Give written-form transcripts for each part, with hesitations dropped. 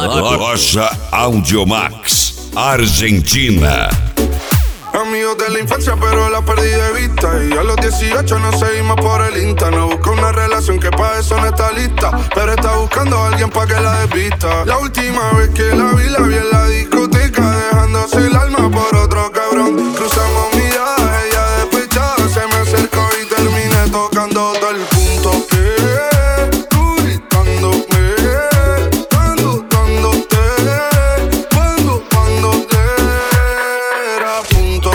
Loja Audiomax, Argentina. Amigos de la infancia pero la perdí de vista. Y a los 18 nos seguimos por el Insta. No busca una relación que pa' eso no está lista, pero está buscando a alguien pa' que la desvista. La última vez que la vi en la discoteca, dejándose el alma por otro cabrón. Cruzamos miradas, ella despechada se me acercó y terminé tocando todo el punto. Tú gritándome, cuando era punto.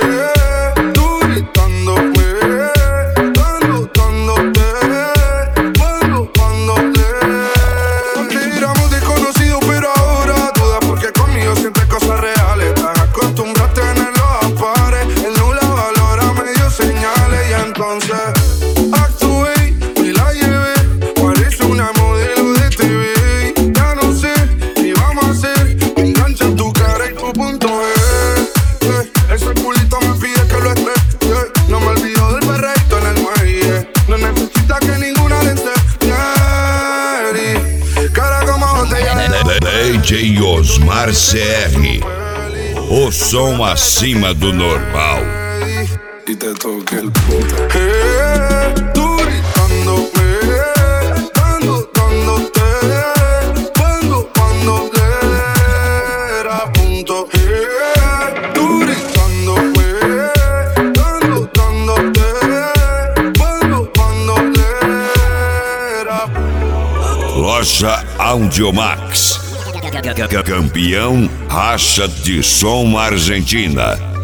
DJ Osmar CR, o som acima do normal. Y te toqué el punto. Tú gritándome, cuando era punto. Tú gritándome, cuando era. Loja Audiomax, campeão racha de som Argentina.